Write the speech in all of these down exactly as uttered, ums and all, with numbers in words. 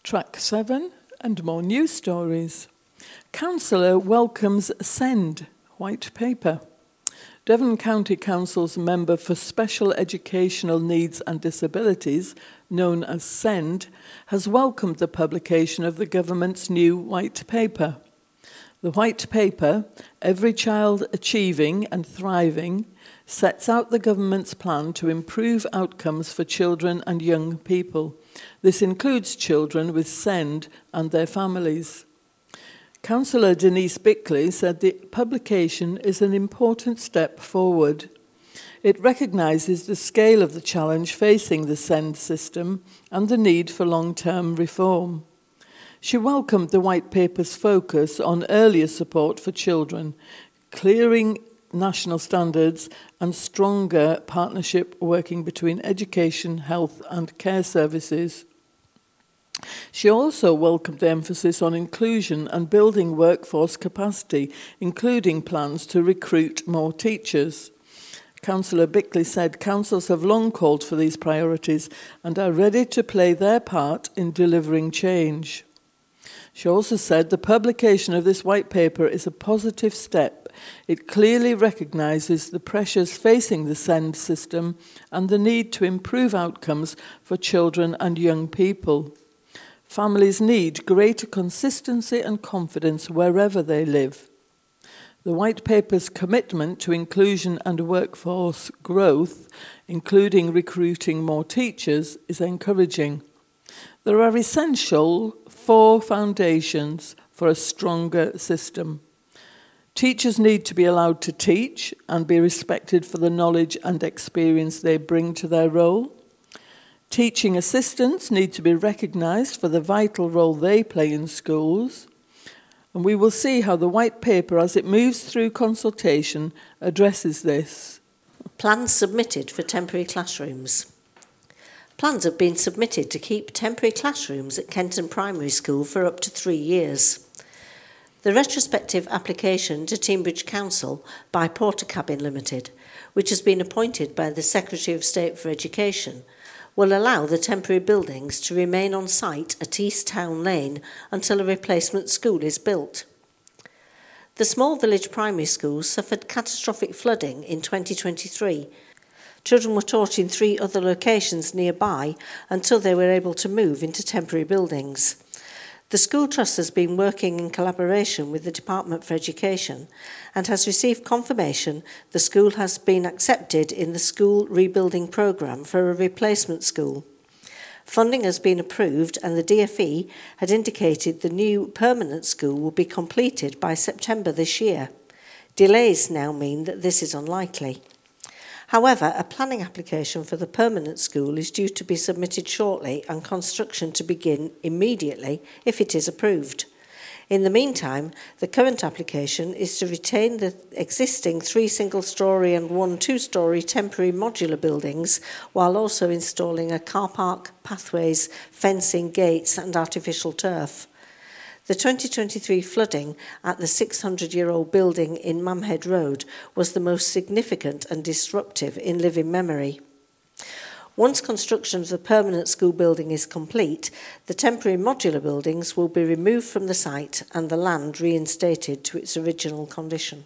Track seven and more news stories. Councillor welcomes SEND white paper. Devon County Council's member for Special Educational Needs and Disabilities, known as SEND, has welcomed the publication of the government's new white paper. The white paper, Every Child Achieving and Thriving, sets out the government's plan to improve outcomes for children and young people. This includes children with SEND and their families. Councillor Denise Bickley said the publication is an important step forward. It recognises the scale of the challenge facing the SEND system and the need for long-term reform. She welcomed the white paper's focus on earlier support for children, clearing national standards and stronger partnership working between education, health and care services. She also welcomed the emphasis on inclusion and building workforce capacity, including plans to recruit more teachers. Councillor Bickley said councils have long called for these priorities and are ready to play their part in delivering change. She also said the publication of this white paper is a positive step. It clearly recognises the pressures facing the SEND system and the need to improve outcomes for children and young people. Families need greater consistency and confidence wherever they live. The white paper's commitment to inclusion and workforce growth, including recruiting more teachers, is encouraging. There are essential four foundations for a stronger system. Teachers need to be allowed to teach and be respected for the knowledge and experience they bring to their role. Teaching assistants need to be recognised for the vital role they play in schools. And we will see how the white paper, as it moves through consultation, addresses this. Plans submitted for temporary classrooms. Plans have been submitted to keep temporary classrooms at Kenton Primary School for up to three years. The retrospective application to Teignbridge Council by Portakabin Limited, which has been appointed by the Secretary of State for Education, will allow the temporary buildings to remain on site at East Town Lane until a replacement school is built. The small village primary school suffered catastrophic flooding in twenty twenty-three. Children were taught in three other locations nearby until they were able to move into temporary buildings. The School Trust has been working in collaboration with the Department for Education and has received confirmation the school has been accepted in the school rebuilding programme for a replacement school. Funding has been approved and the D F E had indicated the new permanent school will be completed by September this year. Delays now mean that this is unlikely. However, a planning application for the permanent school is due to be submitted shortly and construction to begin immediately if it is approved. In the meantime, the current application is to retain the existing three single-storey and one two-storey temporary modular buildings while also installing a car park, pathways, fencing, gates and artificial turf. The twenty twenty-three flooding at the six hundred year old building in Mamhead Road was the most significant and disruptive in living memory. Once construction of the permanent school building is complete, the temporary modular buildings will be removed from the site and the land reinstated to its original condition.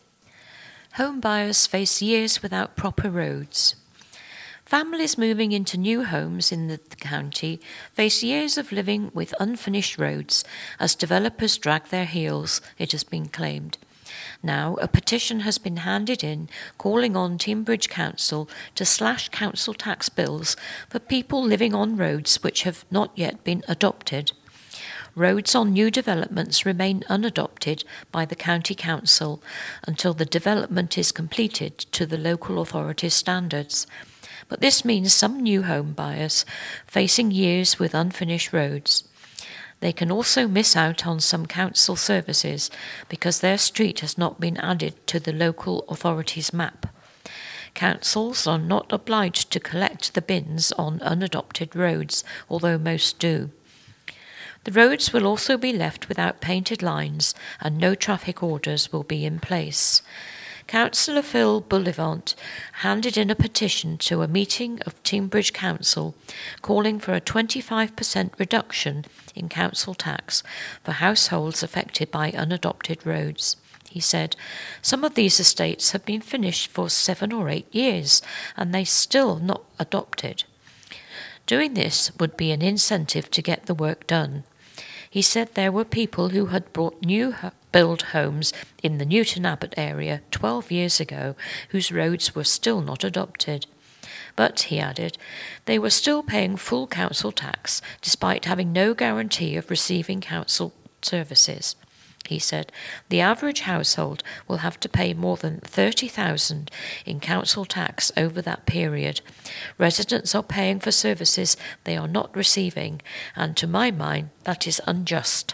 Home buyers face years without proper roads. Families moving into new homes in the county face years of living with unfinished roads as developers drag their heels, it has been claimed. Now, a petition has been handed in calling on Teignbridge Council to slash council tax bills for people living on roads which have not yet been adopted. Roads on new developments remain unadopted by the County Council until the development is completed to the local authority's standards. But this means some new home buyers facing years with unfinished roads. They can also miss out on some council services because their street has not been added to the local authority's map. Councils are not obliged to collect the bins on unadopted roads, although most do. The roads will also be left without painted lines and no traffic orders will be in place. Councillor Phil Bullivant handed in a petition to a meeting of Teignbridge Council calling for a twenty-five percent reduction in council tax for households affected by unadopted roads. He said, "Some of these estates have been finished for seven or eight years and they still not adopted. Doing this would be an incentive to get the work done." He said there were people who had bought new build homes in the Newton Abbot area twelve years ago whose roads were still not adopted. But, he added, they were still paying full council tax despite having no guarantee of receiving council services. He said, "The average household will have to pay more than thirty thousand dollars in council tax over that period. Residents are paying for services they are not receiving, and to my mind, that is unjust."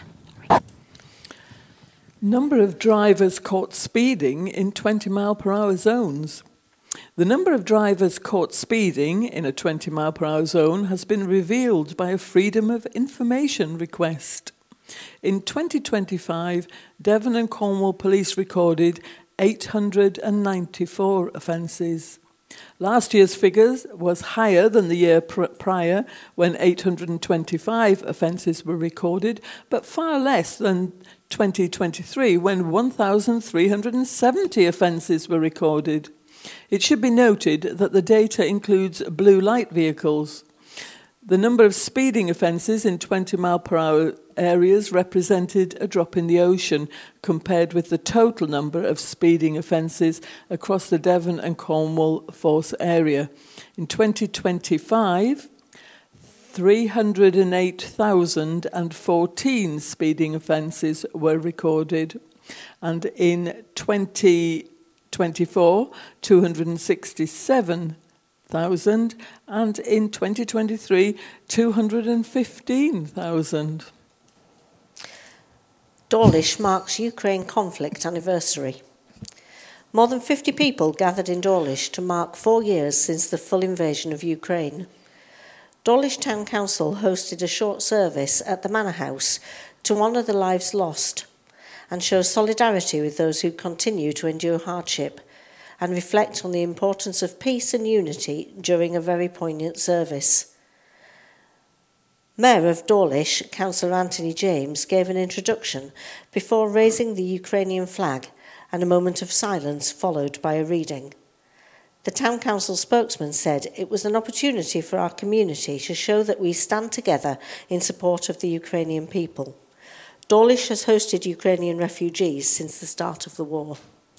Number of drivers caught speeding in twenty mile per hour zones. The number of drivers caught speeding in a twenty mile per hour zone has been revealed by a Freedom of Information request. In twenty twenty-five, Devon and Cornwall Police recorded eight hundred ninety-four offences. Last year's figures was higher than the year pr- prior, when eight hundred twenty-five offences were recorded, but far less than twenty twenty-three, when one thousand three hundred seventy offences were recorded. It should be noted that the data includes blue light vehicles. The number of speeding offences in twenty mile per hour areas represented a drop in the ocean compared with the total number of speeding offences across the Devon and Cornwall force area. In twenty twenty-five, three hundred eight thousand fourteen speeding offences were recorded, and in twenty twenty-four, two hundred sixty-seven thousand, and in twenty twenty-three, two hundred fifteen thousand. Dawlish marks Ukraine conflict anniversary. More than fifty people gathered in Dawlish to mark four years since the full invasion of Ukraine. Dawlish Town Council hosted a short service at the Manor House to honour the lives lost and show solidarity with those who continue to endure hardship and reflect on the importance of peace and unity during a very poignant service. Mayor of Dawlish, Councillor Anthony James, gave an introduction before raising the Ukrainian flag, and a moment of silence followed by a reading. The Town Council spokesman said it was an opportunity for our community to show that we stand together in support of the Ukrainian people. Dawlish has hosted Ukrainian refugees since the start of the war.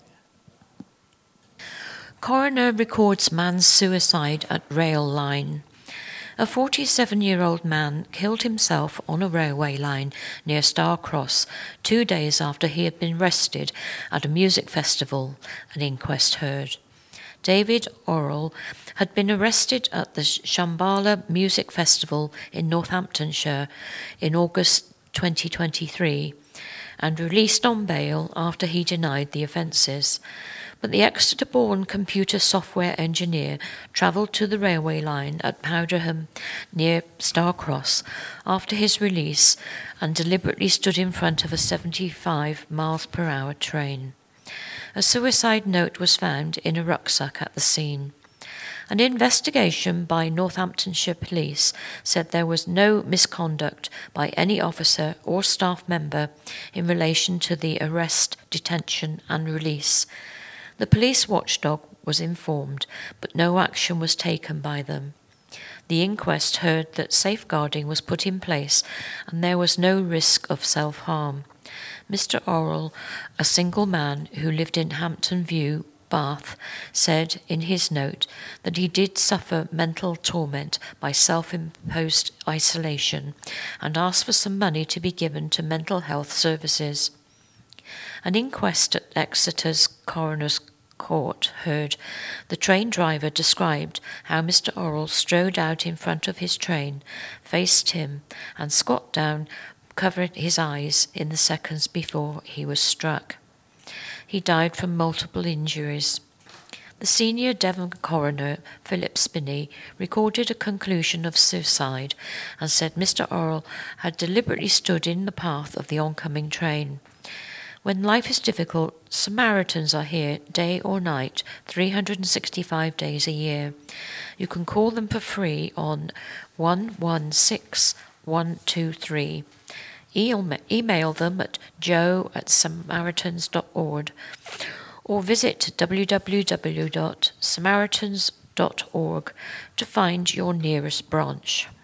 Coroner records man's suicide at rail line. A forty-seven-year-old man killed himself on a railway line near Star Cross two days after he had been arrested at a music festival, an inquest heard. David Orrell had been arrested at the Shambhala Music Festival in Northamptonshire in August twenty twenty-three and released on bail after he denied the offences. But the Exeter-born computer software engineer travelled to the railway line at Powderham near Star Cross after his release and deliberately stood in front of a seventy-five miles per hour train. A suicide note was found in a rucksack at the scene. An investigation by Northamptonshire Police said there was no misconduct by any officer or staff member in relation to the arrest, detention and release. The police watchdog was informed, but no action was taken by them. The inquest heard that safeguarding was put in place and there was no risk of self-harm. Mister Orrell, a single man who lived in Hampton View, Bath, said in his note that he did suffer mental torment by self-imposed isolation and asked for some money to be given to mental health services. An inquest at Exeter's Coroner's Court heard the train driver described how Mister Orrell strode out in front of his train, faced him, and squat down, covering his eyes in the seconds before he was struck. He died from multiple injuries. The senior Devon coroner, Philip Spinney, recorded a conclusion of suicide and said Mister Orrell had deliberately stood in the path of the oncoming train. When life is difficult, Samaritans are here day or night, three hundred sixty-five days a year. You can call them for free on one one six one two three. Email them at joe at samaritans dot org or visit w w w dot samaritans dot org to find your nearest branch.